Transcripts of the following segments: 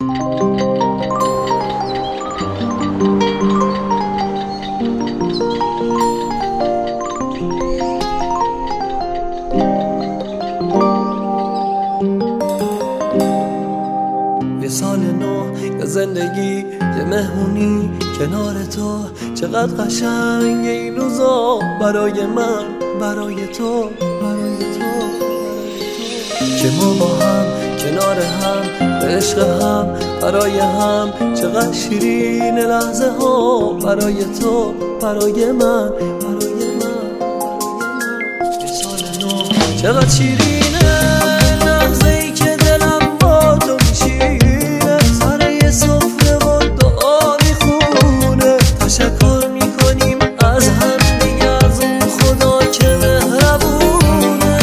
یه سال نو، یه زندگی، یه مهمونی کنار تو. چقدر قشنگ این روزا برای من، برای تو، برای تو. که ما با هم کنار هم به عشق هم، برای هم. چقدر شیرین لحظه ها برای تو، برای من، برای من. یه سال نو، چقدر شیرینه لحظه ای که دلم با تو میشینه. سر یه سفره و دعا میخونه، تشکر میکنیم از هم دیگه، از اون خدا که مهربونه.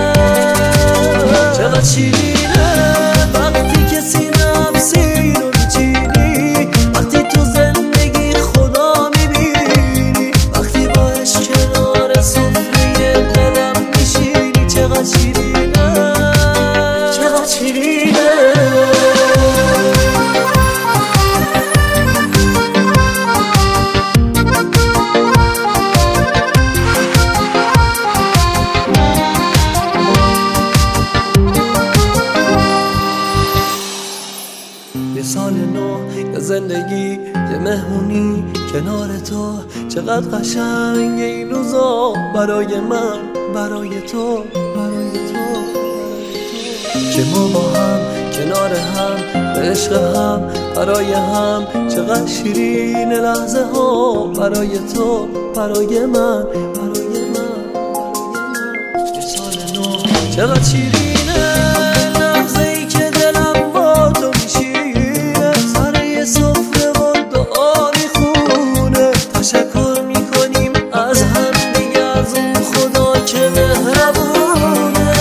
چقدر شیرینه وقتی که سینم سینو میچینی، وقتی تو زندگی خدا میبینی، وقتی با عشق کنار سفره دلم میشینی. چقدر شیرینه، چقدر شیرینه. یه سال نو، یه زندگی، یه مهمونی کنار تو. چقدر قشنگ این روزا برای من، برای تو، برای تو. که ما با هم کنار هم به عشق هم، برای هم. چقدر شیرین لحظه ها برای تو، برای من، برای من. یه سال نو، چقدر شیرینه لحظه ای که دلم با تو میشینه. سر یه سفره و دعا میخونه، تشکر میکنیم از هم دیگه، از اون خدا که مهربونه.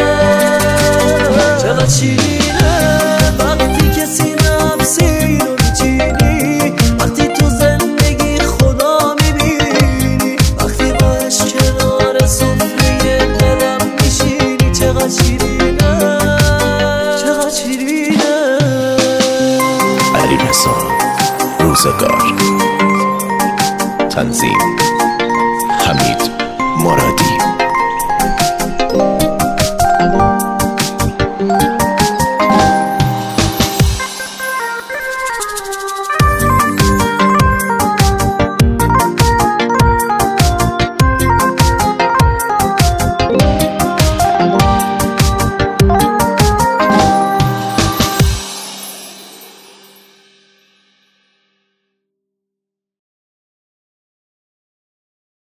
چقدر شیرینه وقتی که سینم سینو میچینی، وقتی تو زندگی خدا میبینی، وقتی با عشق کنار سفره دلم میشینی. چقدر شیرینه، چقدر شیرینه. علیرضا روزگار، تنظیم حمید مرادی.